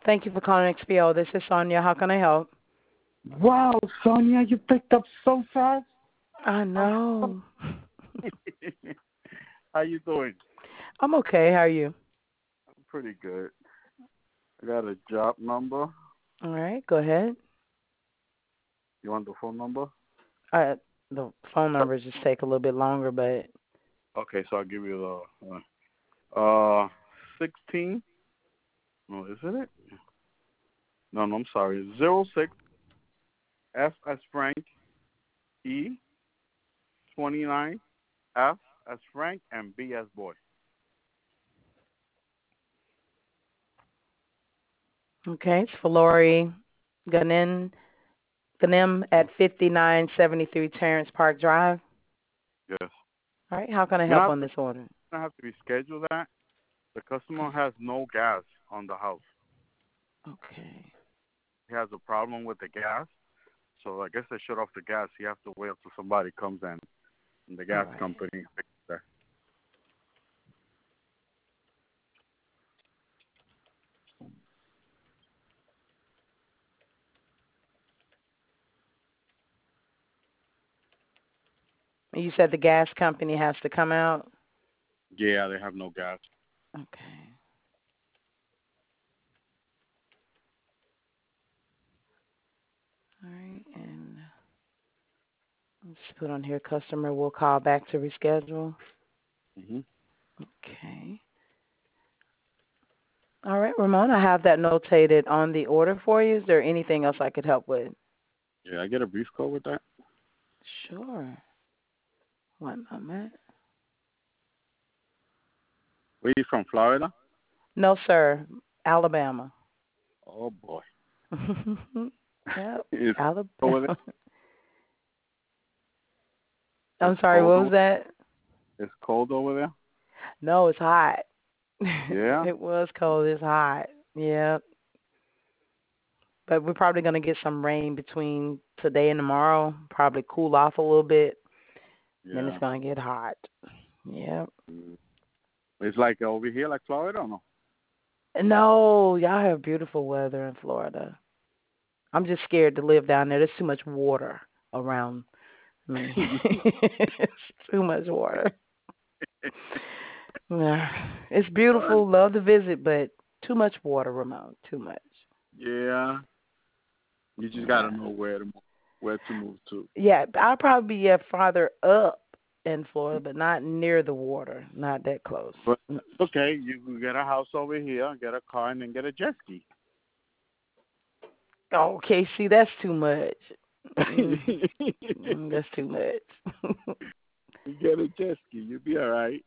Thank you for calling XPO. This is Sonia. How can I help? Wow, Sonia, you picked up so fast. I know. How you doing? I'm okay. How are you? I'm pretty good. I got a job number. All right. Go ahead. You want the phone number? The phone numbers just take a little bit longer, but Okay, so I'll give you the 16. No, isn't it? No, I'm sorry. 06 F as Frank E 29 F as Frank and B as boy. okay. It's for Lori Ganem at 5973 Terrence Park Drive. Yes. All right. How can I You help don't on this order? have to reschedule that. The customer has no gas on the house. Okay. He has a problem with the gas. So I guess they shut off the gas. You have to wait until somebody comes in, and the All gas right. company fixes that. You said the gas company has to come out? Yeah, they have no gas. Okay. All right. And let's put on here customer will call back to reschedule. Hmm. Okay. All right, Ramon, I have that notated on the order for you. Is there anything else I could help with? Yeah, I get a brief code with that. Sure. One moment. Where you from, Florida? No, sir. Alabama. Oh boy. Yep. It's over Alabama. there. I'm It's sorry, cold. what was that? It's cold over there. No, it's hot. Yeah. It was cold. It's hot. Yep. But we're probably going to get some rain between today and tomorrow. Probably cool off a little bit. Then it's Yeah. going to get hot. Yep. Mm. It's like over here, like Florida, or no? No, y'all have beautiful weather in Florida. I'm just scared to live down there. There's too much water around me. It's too much water. Yeah. It's beautiful. Love to visit, but too much water, Ramon. Too much. Yeah. You just Yeah. gotta know where to move to. Yeah, I'll probably be farther up in Florida, but not near the water. Not that close. But okay, you can get a house over here, get a car, and then get a jet ski. Okay, see, that's too much. That's too much. You get a jet ski, you'll be all right.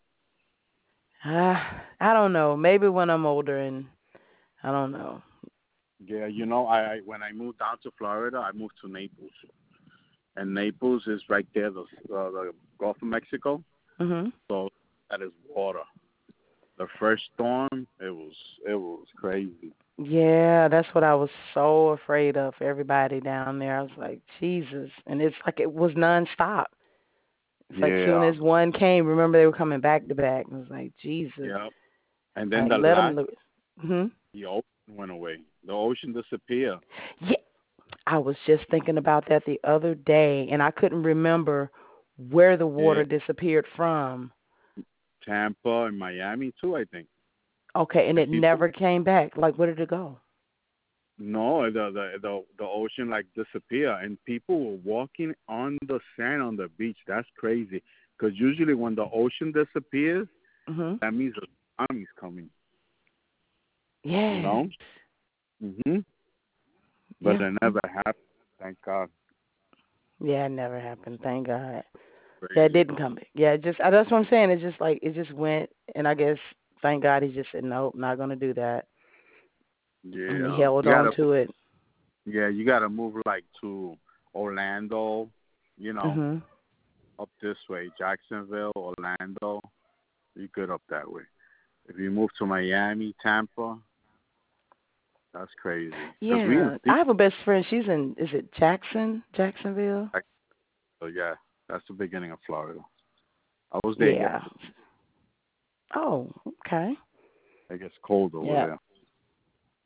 I don't know. Maybe when I'm older and I don't know. Yeah, I when I moved down to Florida, I moved to Naples, and Naples is right there, the Gulf of Mexico. Mhm. So that is water. The first storm, it was crazy. Yeah, that's what I was so afraid of for everybody down there. I was like, Jesus. And it's like it was nonstop. It's like soon Yeah, as one came, remember they were coming back to back. I was like, Jesus. yeah. And then Like, the let them last, look. Hmm. the ocean went away. The ocean disappeared. Yeah, I was just thinking about that the other day, and I couldn't remember where the Yeah, water disappeared from. Tampa and Miami too, I think. Okay, and And it people, never came back. Like, where did it go? no, the ocean like disappeared, and people were walking on the sand on the beach. That's crazy. Because usually when the ocean disappears, Mhm. that means a tsunami's coming. You Yeah. know. Mhm. But Yeah. it never happened. Thank God. Yeah, it never happened. Thank God. Yeah, it Crazy. didn't come back. Yeah, that's what I'm saying. It's just like it just went, and I guess thank God he just said nope, not gonna do that, and he Yeah. held on to it. You gotta move like to Orlando. You know, Mhm. up this way, Jacksonville, Orlando. You good up that way. If you move to Miami, Tampa, that's crazy. Because we in Yeah, I have a best friend. She's in. Is it Jacksonville? so yeah, that's the beginning of Florida. I was there Yeah. yesterday. Oh, okay. It gets cold over Yeah. there.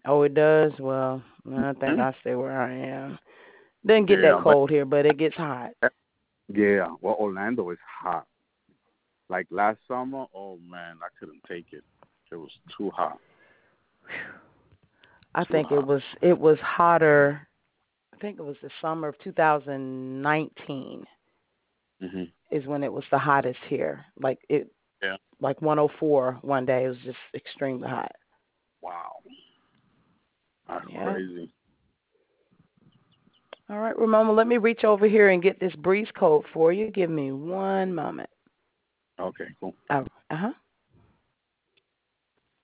Oh, it does. Well, I think Hmm. I stay where I am. Doesn't get that Yeah, but cold here, but it gets hot. yeah, well, Orlando is hot. Like last summer, oh man, I couldn't take it. It was too hot, I too think it hot. was hotter. I think it was the summer of 2019 Hmm. is when it was the hottest here. Yeah. Like 104 one day. It was just extremely hot. Wow, that's Yeah. crazy. All right, Ramona, let me reach over here and get this breeze coat for you. Give me one moment. Okay, cool. Uh huh.